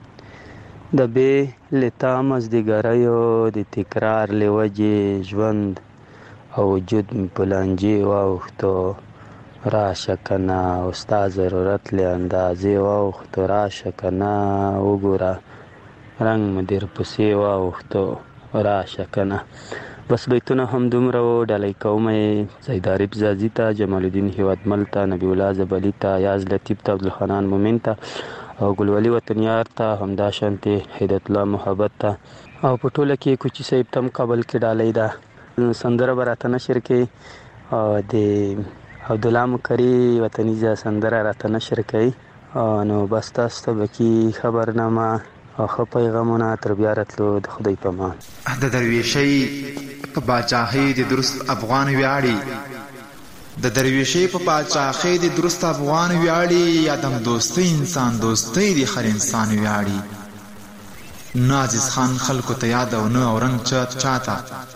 د بې له تا مازدیګریو د تکرار له وجې ژوند او وجود مې په لانجې واوښتو راشه کنه او ستا ضرورت له اندازې واوښتو راشه کنه وګوره رنګ مې در پسې واوښتو راشه کنه بس بیتونه هم دومره و ډالۍ کوم یې زید عارف زازي ته جمال الدین هیوادمل ته نبی الله زبلي ته یاز لطیف ته عبدالحنان مومن ته او ګلولي وطنیار ته همداشانتې هدایت الله محبت ته او په ټوله کې کوچي صاحب ته هم کابل کې ډالۍ ده سندره به راته نشر کوي او د عبدالله مکري وطنیزه سندره راته نشر کوي نو بس تاسو ته به کې خبرنامه او ښه پیغامونه تر بیا راتلو د خدای په امان د درویشۍ په باچاهۍ د درست افغان ویاړي د درویشۍ په باچاهۍ د درست افغان ویاړي آدم دوستۍ انسان دوستۍ د هر انسان ویاړي نازیز خان خلکو ته یاد او نه اورنګ چات چاته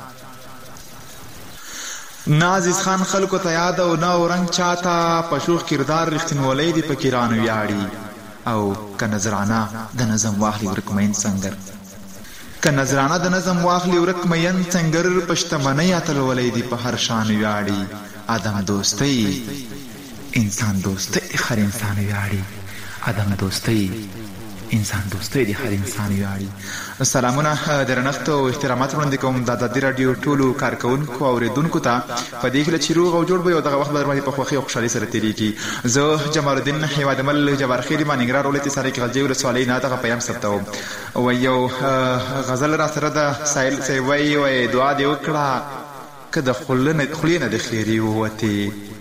نازیز خان خلکو ته یاد او نه اورنګ چاته په شوخ کردار رښتینولۍ د فقیرانو ویاړي او که نظرانه د نظم واخلي ورک مین سنگر که نظرانه د نظم واخلي ورک مین سنگر په شتمنۍ اتلولۍ دي په هر شان ویاړي آدم دوستۍ انسان دوستۍ د هر انسان ویاړي آدم دوستۍ انسان دوستۍ د هر انسان ویاړي سلامونه درنښت او احترامات وړاندې کوم د ازادي راډیو ټولو کارکوونکو او اورېدونکو ته په دې هیله چې روغ او جوړ به یو دغه وخت به در باندې په خوښۍ او خوشحالۍ سره تېرېږي زه جمال الدین هیوادمل جبارخیل ما ننګرهار ولایت سارای کې غلجۍ ولسوالۍ نه دغه پیام ثبتوم و یو غزل را سره ده سایل صاحب وایي وایي دعا دې وکړه که د خولې نه د خیرې ووتې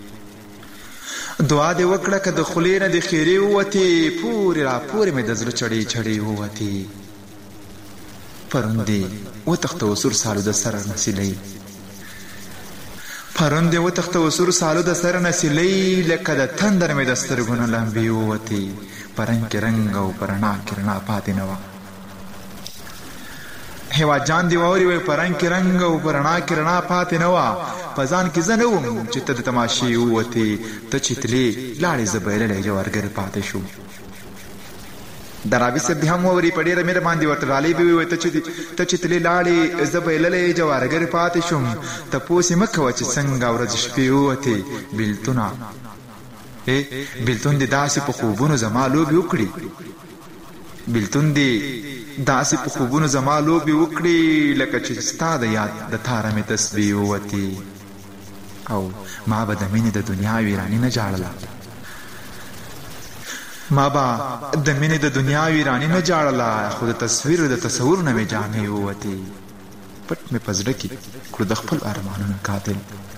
دعا دې وکړه که د خولې نه د خیرې ووتې پورې را پورې مې د زړه چړې چړې ووتې پرون دې وتښته وسور سالو د سره نسیلۍ پرون دې وتښته وسور سالو د سره نسیلۍ لکه د تندر مې د سترګو نه لمبې ووتې په رنګ کې رنګ او په رڼا کې رڼا پاتې نه وه هیواد جان دی واوري وای په رنګ کې رنګ او په رڼا کې رڼا پاتې نه وه په ځان کې زه نه وم چې ته د تماشې ووتې ته چې تلې لاړې زه بایللی جوارګر پاتې شوم د رابي صاحب دې هم واوري په ډېره مینه باندې ورته ډالۍ به ووایي ته چې تلې لاړې زه بایللی جوارګر پاتې شوم تپوس یې مه کوه چې څنګه ورځې شپې ووتې بېلتونه بېلتون دې داسې په خوبونو زما لوبې وکړي بېلتون دې داسې په خوبونو زما لوبې وکړي لکه چې ستا د یاد د تاره مې تسبیح ووتې او ما به د مینې د دنیا ویراني نه جاړله ما به د مینې د دنیا ویراني نه جاړله خو د تصویر د تصور نه مې جامې ووتې پټ مې په زړه کې کړو د خپل ارمانونو قاتل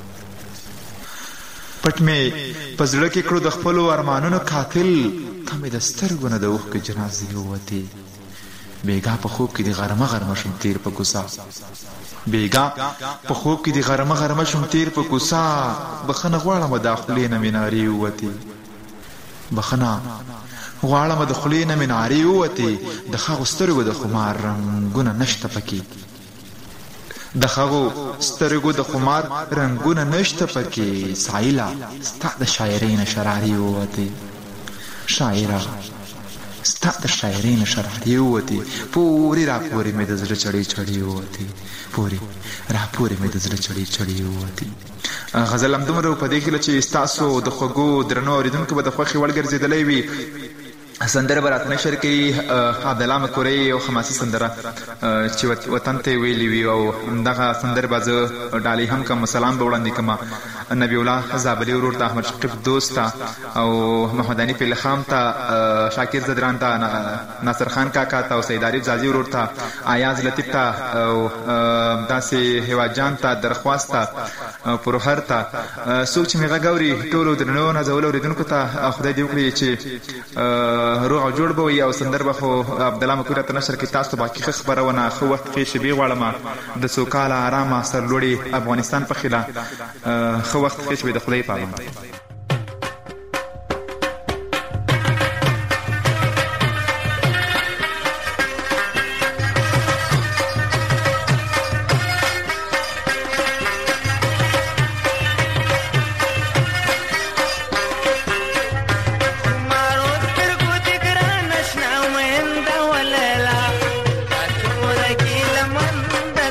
پټ مې په زړه کې کړو د خپلو ارمانونو قاتل ته مې د سترګو نه د اوښکو جنازې ووتې بیگا په خوب کې د غرمه غرمه شوم تیر په کوڅه بیگا په خوب کې د غرمه غرمه شوم تیر په کوڅه بخښنه غواړم د خولې نه مې نارې ووتې بخښنه غواړم د خولې نه مې نارې ووتې د هغو سترګو د خمار رنګونه نشته پکې د هغو سترګو د خمار رنګونه نشته پکې سایله ستا د شاعرۍ نه شرارې ووتې شاعره ستا د شاعرۍ نه شرارې ووتې پورې راپورې مې د زړه چړې چړې ووتې پورې راپورې مې د زړه چړې چړې ووتې غزل همدومره په دې کې چې ستاسو د خوږو درنو اورېدونکو به د خوښې وړ ګرځېدلی وي سندره به راته نشر کوي عبدالله مکورۍ یو حماسي سندره چې وطن ته یې ویلې وي او دغه سندره به زه ډالۍ هم کوم سلام به وړاندې کوم نبی الله زابلي ورور ته احمد شقیب دوست ته او محمد حنیف الخام ته شاکر زدران ته ناصر خان کاکا ته او سید عارف زازي ورور ته ایاز لطیف ته او داسې هیواد جان ته درخواست ته پروهر ته څوک چې مې غږ اوري ټولو درنو نازولو اورېدونکو ته خدای دې وکړي چې روغ او جوړ به وي او سندر به خو عبدالله مکورۍ ته نشر کړي تاسو ته باقي ښه خبرونه ښه وخت ښې شېبې غواړم د سوکاله ارامه سرلوړي افغانستان په خیله ښه وخت ښې شېبې د خدای په امان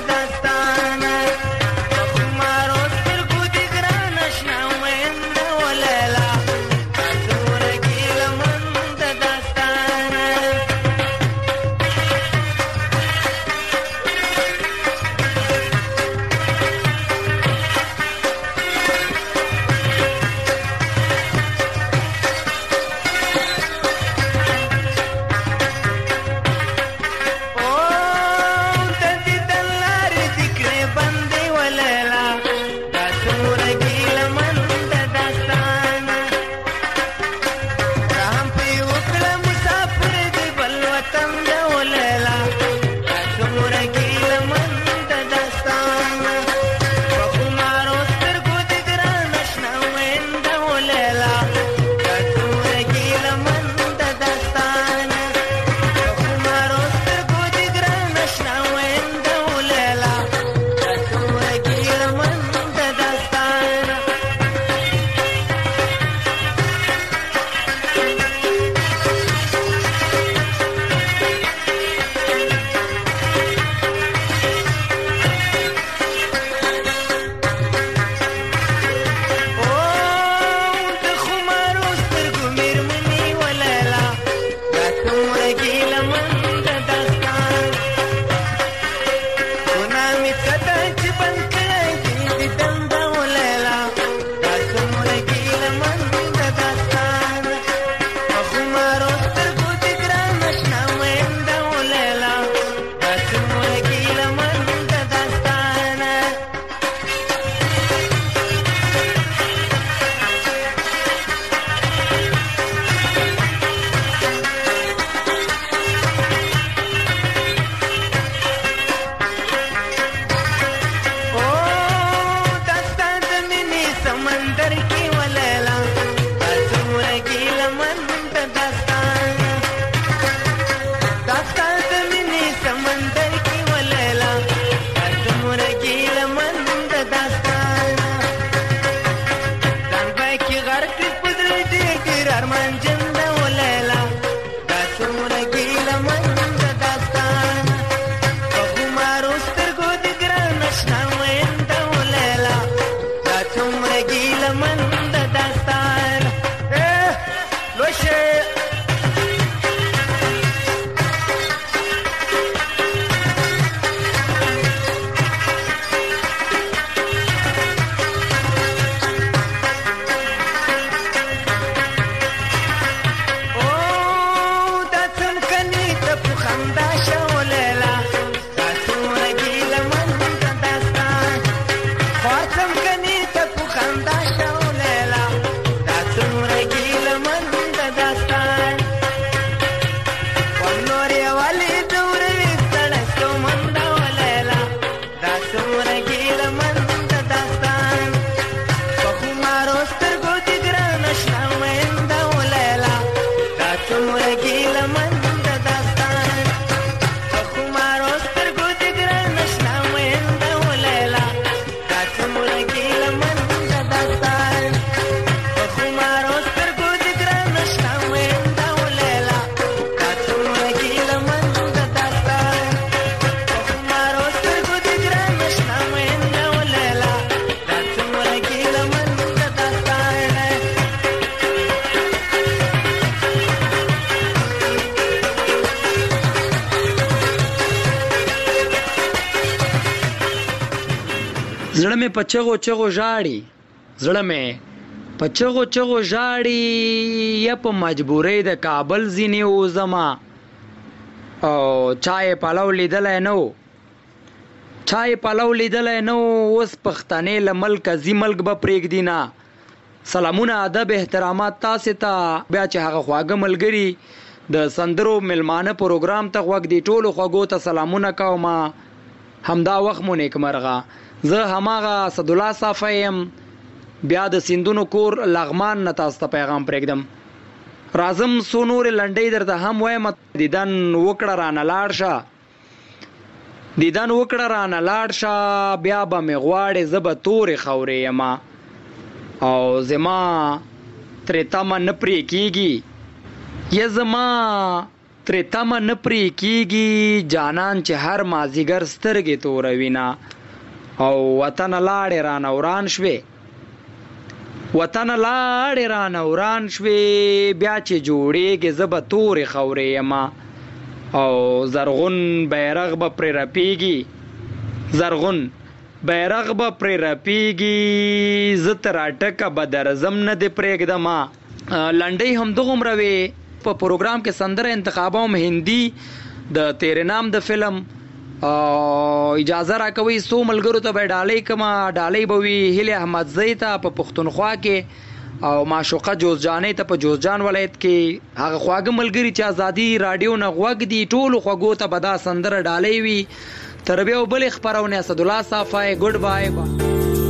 Well زړه مې په چغو چغو ژاړي، زړه مې په چغو چغو ژاړي، یا په مجبورۍ د کابل ځینې وزما، او چای پلو لیدلی نو چای پلو لیدلی نو اوس پښتنې له ملکه ځي ملک به پرېږدي نه. سلامونه، ادب، احترامات تاسې ته. بیا چې هغه خواږه ملګري د سندرو ملمانه پروګرام ته غوږ دی، ټولو خوږو ته سلامونه کوم. همدا وخت مو نیکمرغه. زه هماغه اسدالله صافی یم، بیا د سیندونو کور لغمان نه تاسو ته پیغام پرېږدم. راځم څو نورې لنډۍ درته هم وایم. دیدن وکړه رانه لاړ شه، دیدن وکړه رانه لاړ شه، بیا به مې غواړې زه به تورې خاورې یما، او زما ترې تمه نه پرې کېږي، یا زما ترې تمه نه پرې کېږي، جانان چې هر مازدیګر سترګې توروینه، او وطن لاړې رانه وران شوې، وطن لاړې رانه وران شوې، بیا چې جوړېږي زه به تورې خاورې یما، او زرغون بیرغ به پرې رپېږي، زرغون بیرغ به پرې رپېږي، زه تر اټکه به درځم نه دې پرېږدمه. لنډۍ همدغومره وې. په پروګرام کې سندره انتخابوم هندي د تیرې نام د فلم. اجازه راکوئ څو ملګرو ته به ډالۍ کما. ډالۍ به وي هیلې احمدزۍ ته په پښتونخوا کې، او معشوقه جوزجانۍ ته په جوزجان ولایت کې. هغه خواږه ملګري چې ازادي راډیو نه غوږ دي، ټولو خوږو ته به دا سندره ډالۍ وي. تر بیا بلې خپرونې اسدالله صافی، ګډ بای.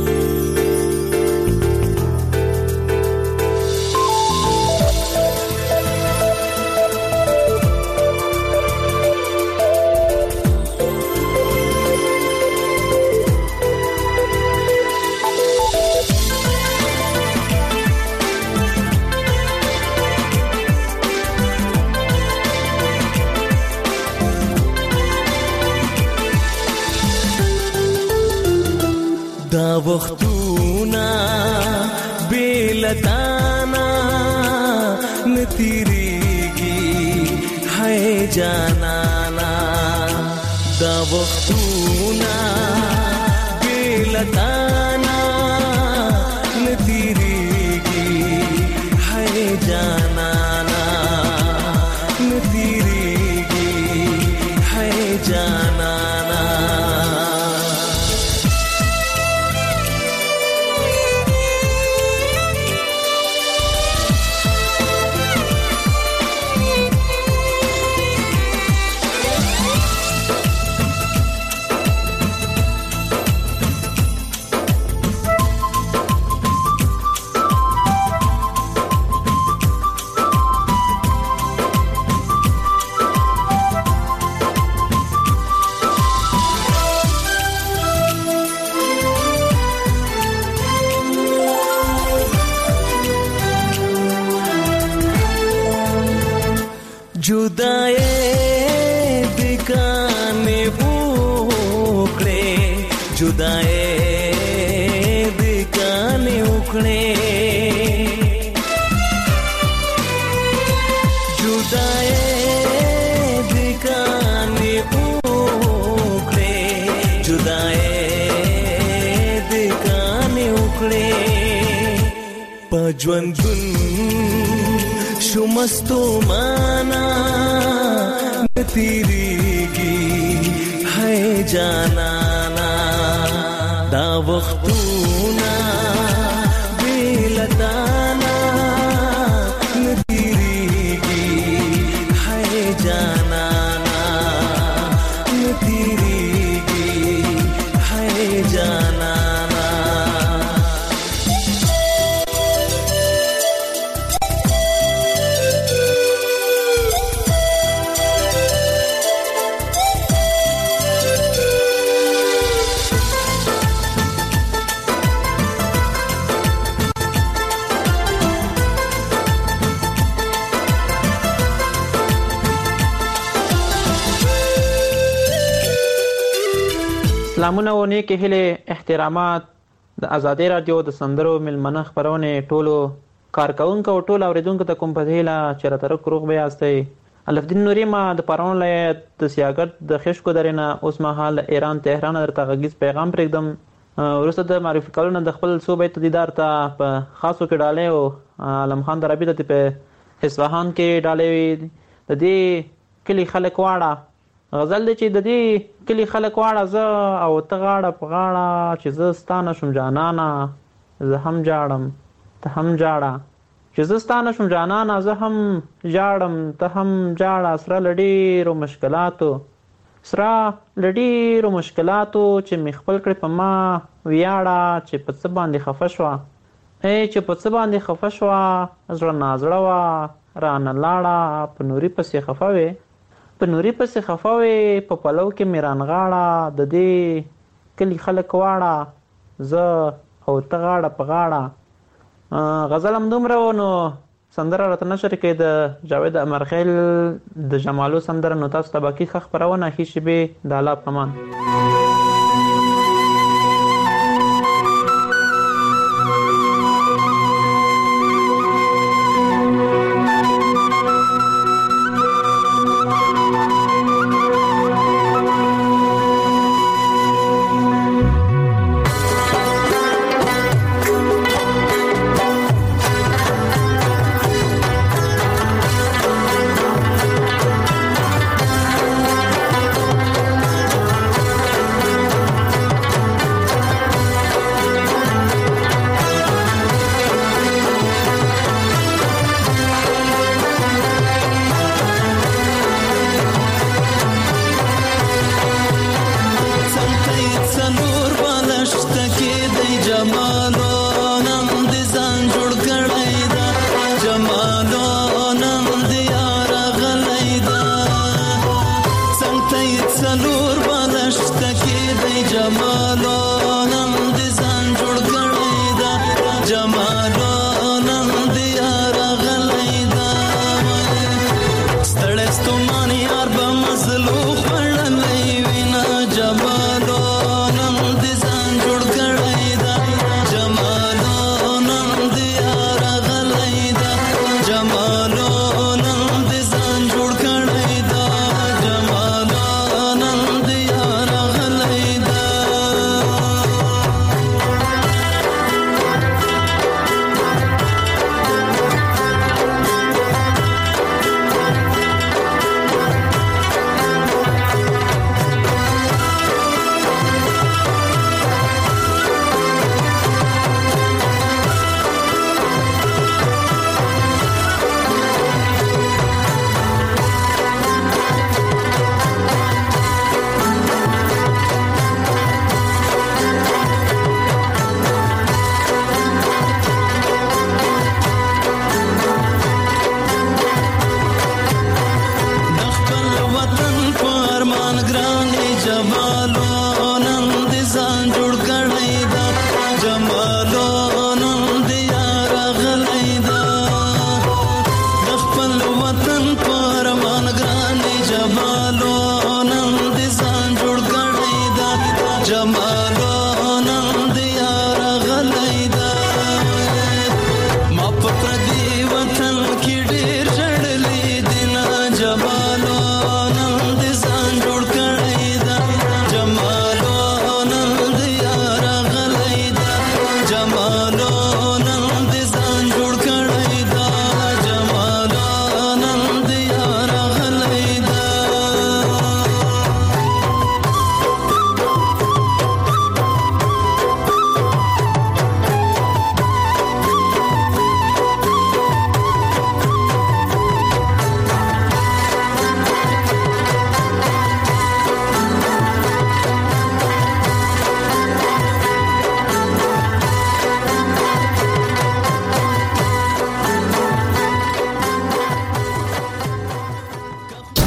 دا وختونا بیلتانا نتیریگی ہے جانانا، دا وختونا بیلتانا نتیریگی ہے جانانا، نتیریگی ہے جانانا. जुदाए दिकाने उखड़े, जुदाए दिकाने उखड़े, जुदाए दिकाने उखड़े, जुदाए दिकाने उखड़े, पजवंदुन शुमस्तो माना नतीरीगी है जानाना, दा वख्तूना बेलताना नतीरीगी है जानाना, नतीरीगी है जानाना. سلامونه و نیک هیلې احترامات د ازادي رادیو د سندرو ملمنه خبرونه ټولو کارکونکو او ټولو اوریدونکو ته کوم په هیله چې را تر کروغ بیا استي. الفدین نوري ما د پارون ولایت د سیاګټ د خشکو درنه اوس مهال ایران تهران درته غږیز پیغام پرېږدم وروسته د معرفي کولو نه د خپل صوبې تدیدار ته په خاصو کې ډالۍ او علم خان درابي ته په اصفهان کې ډالۍ د دې کلی خلک واړه غزل دی چې د دې کلی خلک واړه زه او ته غاړه په غاړه چې زه ستانه شم جانانه زه هم جاړم ته هم جاړه چې زه ستانه شم جانانه زه هم جاړم ته هم جاړه سره له ډېرو مشکلاتو سره له ډېرو مشکلاتو چې مې خپل کړې په ما ویاړه چې په څه باندې خفه شوه ای چې په څه باندې خفه شوه زړه نازړه وه رانه لاړه په نوري پسې خفه وې په نوري پسې خفه وې په پلو کې مې رانغاړه د دې کلي خلک واړه زه او ته غاړه په غاړه غزل هم دومره و نو سندره راته نشر کې د جاوید امرخیل د جمالو سندره نو تاسو ته باقي ښه خپرونه ښې شیبې د الله په امان